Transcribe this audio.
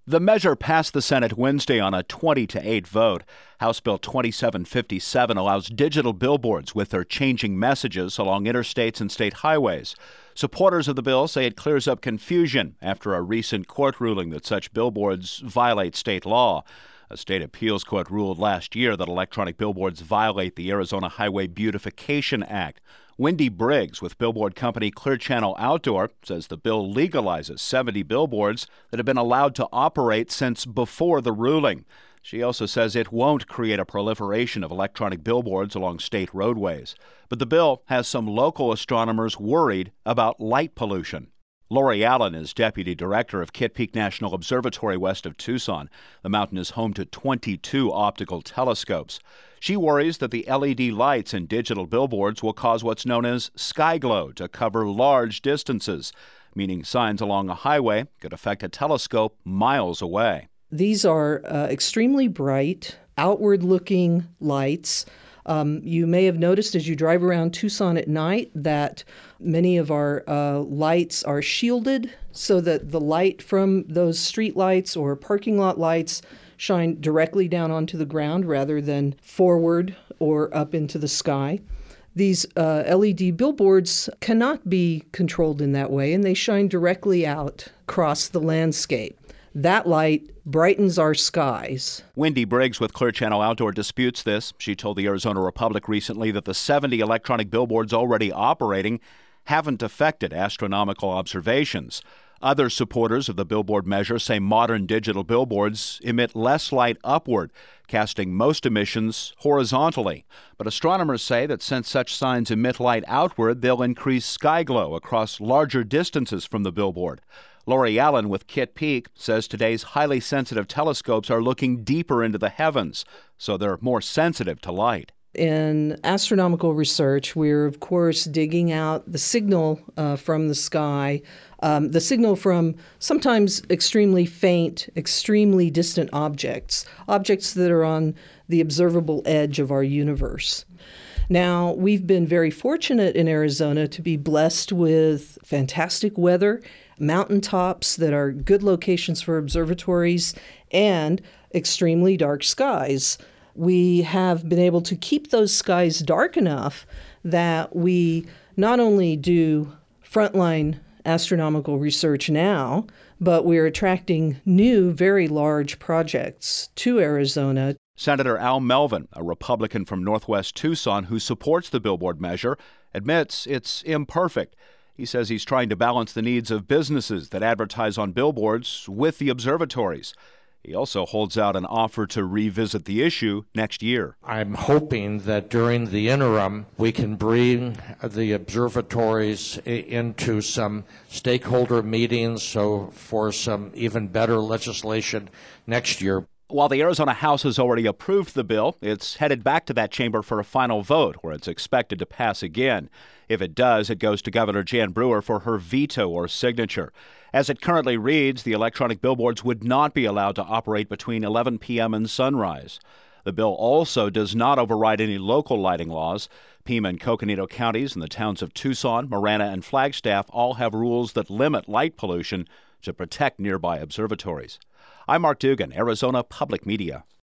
The measure passed the Senate Wednesday on a 20-8 vote. House Bill 2757 allows digital billboards with their changing messages along interstates and state highways. Supporters of the bill say it clears up confusion after a recent court ruling that such billboards violate state law. A state appeals court ruled last year that electronic billboards violate the Arizona Highway Beautification Act. Wendy Briggs with billboard company Clear Channel Outdoor says the bill legalizes 70 billboards that have been allowed to operate since before the ruling. She also says it won't create a proliferation of electronic billboards along state roadways. But the bill has some local astronomers worried about light pollution. Lori Allen is deputy director of Kitt Peak National Observatory west of Tucson. The mountain is home to 22 optical telescopes. She worries that the LED lights in digital billboards will cause what's known as sky glow to cover large distances, meaning signs along a highway could affect a telescope miles away. These are extremely bright, outward-looking lights. You may have noticed as you drive around Tucson at night that many of our lights are shielded so that the light from those street lights or parking lot lights shine directly down onto the ground rather than forward or up into the sky. These LED billboards cannot be controlled in that way, and they shine directly out across the landscape. That light brightens our skies. Wendy Briggs with Clear Channel Outdoor disputes this. She told the Arizona Republic recently that the 70 electronic billboards already operating haven't affected astronomical observations. Other supporters of the billboard measure say modern digital billboards emit less light upward, casting most emissions horizontally. But astronomers say that since such signs emit light outward, they'll increase sky glow across larger distances from the billboard. Lori Allen with Kitt Peak says today's highly sensitive telescopes are looking deeper into the heavens, so they're more sensitive to light. In astronomical research, we're, of course, digging out the signal from the sky, the signal from sometimes extremely faint, extremely distant objects that are on the observable edge of our universe. Now, we've been very fortunate in Arizona to be blessed with fantastic weather, mountaintops that are good locations for observatories, and extremely dark skies. We have been able to keep those skies dark enough that we not only do frontline astronomical research now, but we're attracting new, very large projects to Arizona. Senator Al Melvin, a Republican from Northwest Tucson who supports the billboard measure, admits it's imperfect. He says he's trying to balance the needs of businesses that advertise on billboards with the observatories. He also holds out an offer to revisit the issue next year. I'm hoping that during the interim, we can bring the observatories into some stakeholder meetings so for some even better legislation next year. While the Arizona House has already approved the bill, it's headed back to that chamber for a final vote, where it's expected to pass again. If it does, it goes to Governor Jan Brewer for her veto or signature. As it currently reads, the electronic billboards would not be allowed to operate between 11 p.m. and sunrise. The bill also does not override any local lighting laws. Pima and Coconino counties and the towns of Tucson, Marana, and Flagstaff all have rules that limit light pollution to protect nearby observatories. I'm Mark Dugan, Arizona Public Media.